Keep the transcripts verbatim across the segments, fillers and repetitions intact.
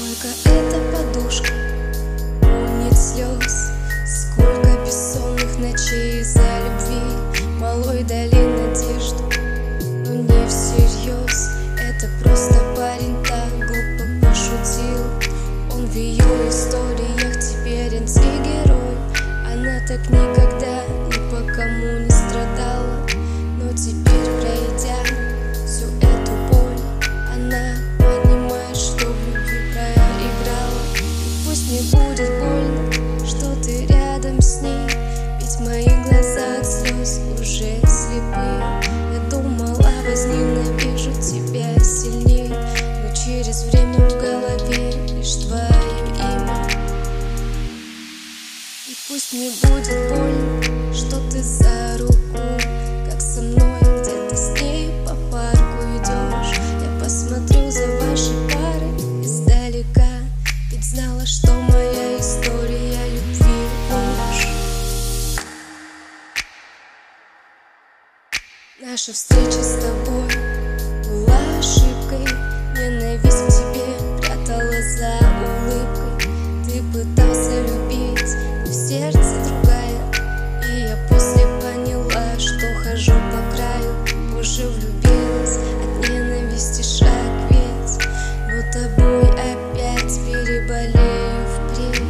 Сколько эта подушка помнит слез, сколько бессонных ночей из-за любви. Малой дали надежду, но не всерьез. Это просто парень так глупо пошутил. Он в ее историях теперь антигерой. Она так никогда ни по кому не страдала, но теперь, пройдя всю эту боль, она понимает, что в любви проиграла. И пусть не будет больно, что ты рядом с ней, ведь мои глаза от слез уже слепые. Я думала, возненавижу тебя сильней, но через время в голове лишь твое имя. И пусть не будет больно, что ты за руку, как со мной где-то с ней по парку идешь. Я посмотрю за вашей парой издалека, ведь знала, что моя история любви ложь. Наша встреча с тобой была ошибкой. Ненависть к тебе прятала за улыбкой. Ты пытался любить, но в сердце другая. И я после поняла, что хожу по краю. Позже влюбилась, от ненависти шаг ведь, но тобой опять переболею впредь.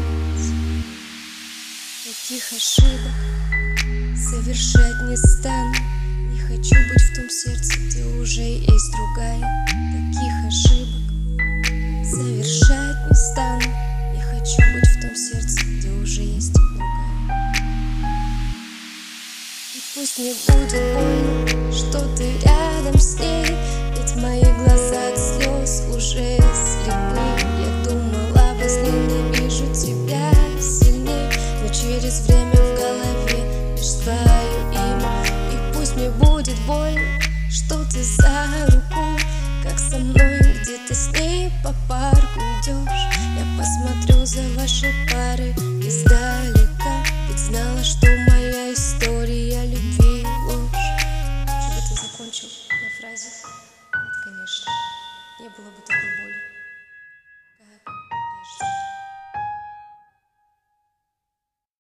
Таких ошибок совершать не стану. Не хочу быть в том сердце, где уже есть другая. Таких ошибок совершать не стану. Не хочу быть в том сердце, где уже есть другая. И пусть не будет больно, что ты рядом с ней, ведь мои глаза от слез уже слепые. Я думала, возненавижу тебя сильней, но через время в голове лишь твое имя. И пусть мне будет больно, что ты за руку, как со мной где-то с ней по парку идешь. Я посмотрю за вашей парой издалека, ведь знала, что моя история